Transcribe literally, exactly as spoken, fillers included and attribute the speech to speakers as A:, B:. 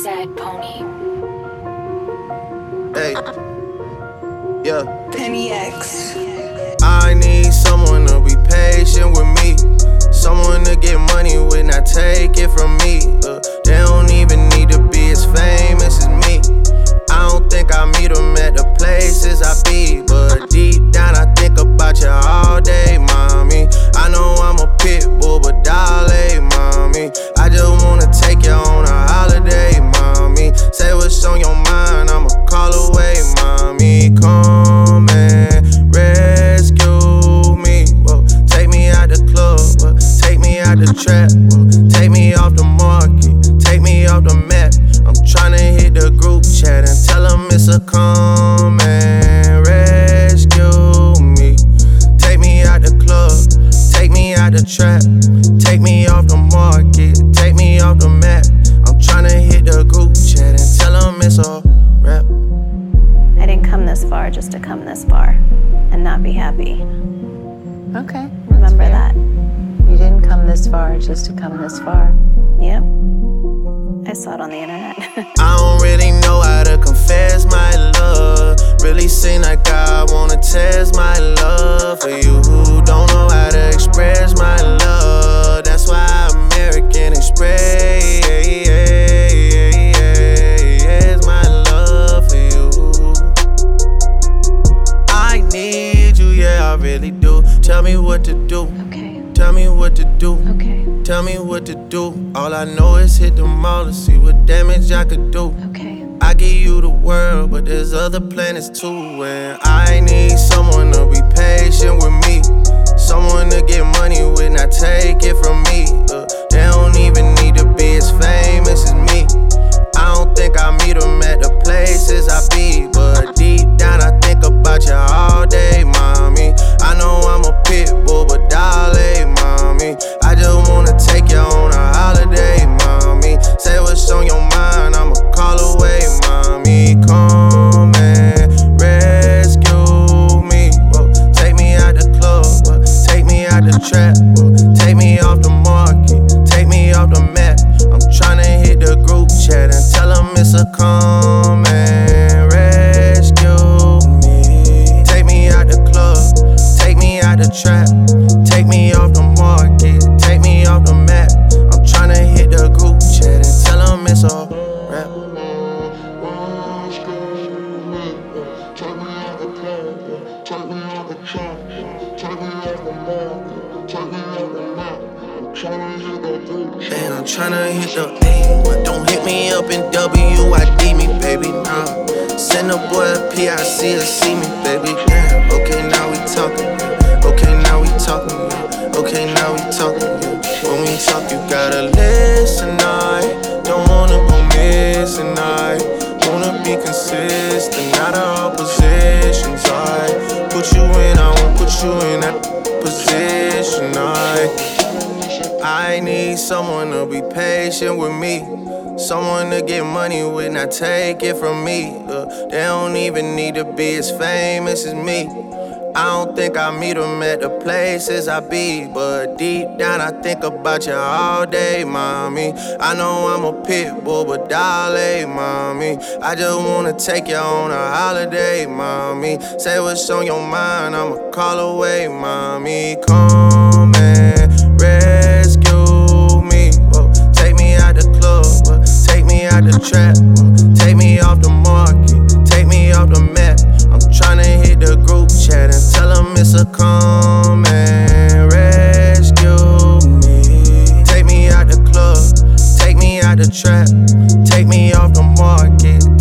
A: Sad Pony.
B: Hey, yeah.
C: Penny X.
B: I need someone to be patient with me, someone to get money with, not take it from me. Uh, they don't even need to be as famous as me. I don't think I meet them at the places I be, but deep down I think about you all day, mommy. I know I'm a pit bull, but darling, mommy, I just wanna take you on a holiday, mommy. Say what's on your mind, I'ma call away, mommy. Come and rescue me, whoa. Take me out the club, whoa. Take me out the trap, whoa. Take me off the market, take me off the map. I'm tryna hit the group chat and tell them it's a come and rescue me. Take me out the club, take me out the trap, take me off the market, take me off the map. I'm tryna hit the group chat and tell them it's a rap.
D: I didn't come this far just to come this far and not be happy.
E: Okay.
D: Remember that.
E: You didn't come this far just to come this far.
D: Yep. I saw it on the internet.
B: I don't really know how to confess my love. Really seem like I wanna test my love for you who don't know how to express my love. That's why American Express my love for you. I need you, yeah, I really do. Tell me what to do.
D: Okay.
B: Tell me what to do.
D: Okay.
B: Tell me what to do. All I know is hit the mall to see what damage I could do.
D: Okay.
B: I give you the world, but there's other planets too. And I need someone to be patient with me, someone to get money with, not take it from me. Uh, they don't even need to be as famous as me. I don't think I meet them at the places I be, but deep down I think about you all day, mommy. I know I'm a pit bull, but darling, mommy, I just wanna take you on a holiday, mommy. Say what's on your mind, I'ma call away, mommy. Come and rescue me, whoa. Take me out the club, whoa. Take me out the trap, whoa. Take me off the market, take me off the map. I'm tryna hit the group chat and tell them it's a come and rescue me. Take me out the club, take me out the trap, take me off the market, take me off the map. I'm tryna hit the group chat and tell them it's a rap.
F: Take me out the club, take me out the trap, take me off the market, take me off the map. I'm tryna hit the group chat.
B: And I'm tryna hit the A. Don't hit me up in W I D me, baby, nah. Send a boy a P I C to see me, baby, damn. Okay, now we talking, yeah. Okay, now we talking, yeah. Okay, now we talking, yeah. When we talk, you gotta listen, I don't wanna go missing, I wanna be consistent, not all positions, I put you in, I won't put you in that position, I I need someone to be patient with me, someone to get money with, not take it from me. Uh, they don't even need to be as famous as me. I don't think I meet them at the places I be, but deep down I think about you all day, mommy. I know I'm a pit bull, but darling, mommy, I just wanna take you on a holiday, mommy. Say what's on your mind, I'ma call away, mommy. Come and rescue me, whoa. Take me out the club, whoa. Take me out the trap, whoa. Take me off the market, take me off the map. I'm tryna hit the group chat and tell them it's a come and rescue me. Take me out the club, take me out the trap, take me off the market,